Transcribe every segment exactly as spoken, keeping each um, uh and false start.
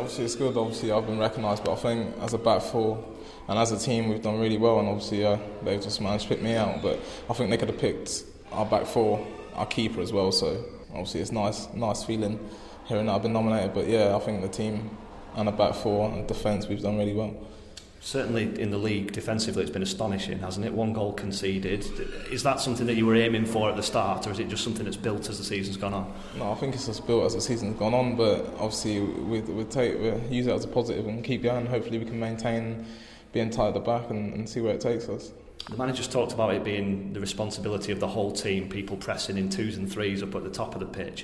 obviously it's good. Obviously I've been recognised, but I think as a back four and as a team we've done really well, and obviously uh, they've just managed to pick me out. But I think they could have picked our back four, our keeper as well. So obviously it's nice, nice feeling hearing that I've been nominated. But yeah, I think the team and the back four and defence we've done really well. Certainly in the league, defensively, it's been astonishing, hasn't it? One goal conceded. Is that something that you were aiming for at the start, or is it just something that's built as the season's gone on? No, I think it's just built as the season's gone on, but obviously we we take we use it as a positive and keep going. Hopefully we can maintain being tight at the back and, and see where it takes us. The manager's talked about it being the responsibility of the whole team, people pressing in twos and threes up at the top of the pitch.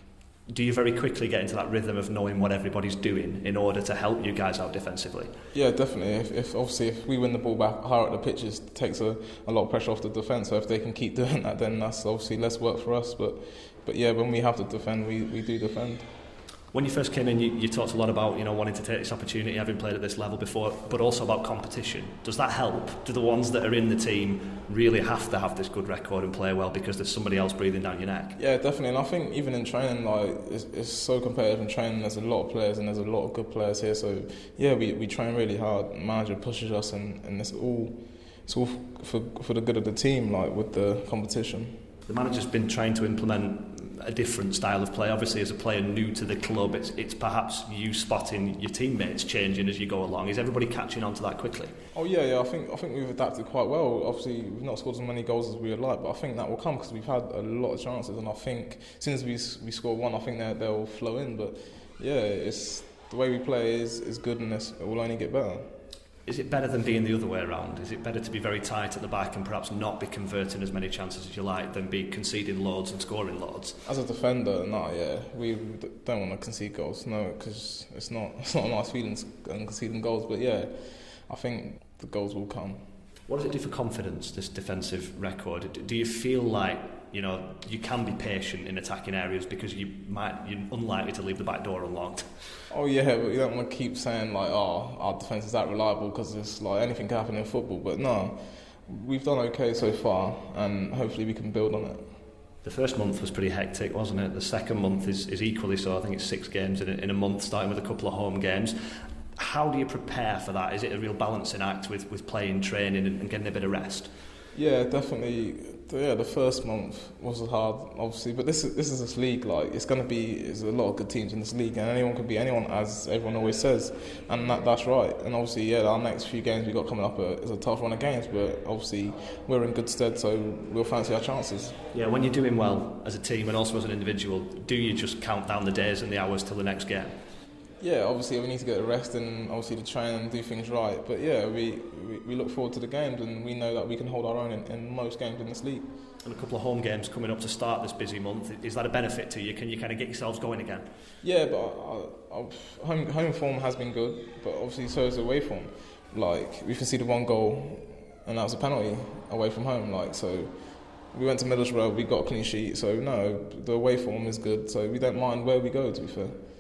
Do you very quickly get into that rhythm of knowing what everybody's doing in order to help you guys out defensively? Yeah, definitely. If, if obviously if we win the ball back higher at the pitches, it takes a, a lot of pressure off the defence. So if they can keep doing that, then that's obviously less work for us. But but yeah, when we have to defend, we, we do defend. When you first came in, you, you talked a lot about, you know, wanting to take this opportunity, having played at this level before, but also about competition. Does that help? Do the ones that are in the team really have to have this good record and play well because there's somebody else breathing down your neck? Yeah, definitely. And I think even in training, like it's, it's so competitive in training. There's a lot of players and there's a lot of good players here. So yeah, we, we train really hard. The manager pushes us, and, and it's all it's all for for the good of the team, like with the competition. The manager's been trying to implement a different style of play. Obviously, as a player new to the club, it's, it's perhaps you spotting your teammates changing as you go along. Is everybody catching on to that quickly? Oh yeah, yeah. I think I think we've adapted quite well. Obviously, we've not scored as many goals as we would like, but I think that will come because we've had a lot of chances, and I think as soon as we we score one, I think that they'll flow in. But yeah, it's the way we play is is good, and it will only get better. Is it better than being the other way around? Is it better to be very tight at the back and perhaps not be converting as many chances as you like than be conceding loads and scoring loads? As a defender, no, yeah, we don't want to concede goals, no, because it's not it's not a nice feeling conceding goals. But yeah, I think the goals will come. What does it do for confidence, this defensive record? Do you feel like, you know, you can be patient in attacking areas because you might you're unlikely to leave the back door unlocked? Oh yeah, but you don't want to keep saying like, oh, our defence is that reliable because it's like anything can happen in football. But no, we've done okay so far, and hopefully we can build on it. The first month was pretty hectic, wasn't it? The second month is, is equally so. I think it's six games in a, in a month, starting with a couple of home games. How do you prepare for that? Is it a real balancing act with, with playing, training and, and getting a bit of rest? Yeah, definitely. Yeah, the first month was hard, obviously, but this is this is this league. Like it's going to be, there's a lot of good teams in this league, and anyone can be anyone, as everyone always says, and that, that's right. And obviously, yeah, our next few games we got coming up is a tough run of games, but obviously we're in good stead, so we'll fancy our chances. Yeah, when you're doing well as a team and also as an individual, do you just count down the days and the hours till the next game? Yeah, obviously we need to get a rest and obviously to train and do things right. But yeah, we, we, we look forward to the games, and we know that we can hold our own in, in most games in this league. And a couple of home games coming up to start this busy month. Is that a benefit to you? Can you kind of get yourselves going again? Yeah, but I, I, home, home form has been good, but obviously so is away form. Like, we conceded one goal and that was a penalty away from home. Like, so we went to Middlesbrough, we got a clean sheet. So no, the away form is good, so we don't mind where we go, to be fair.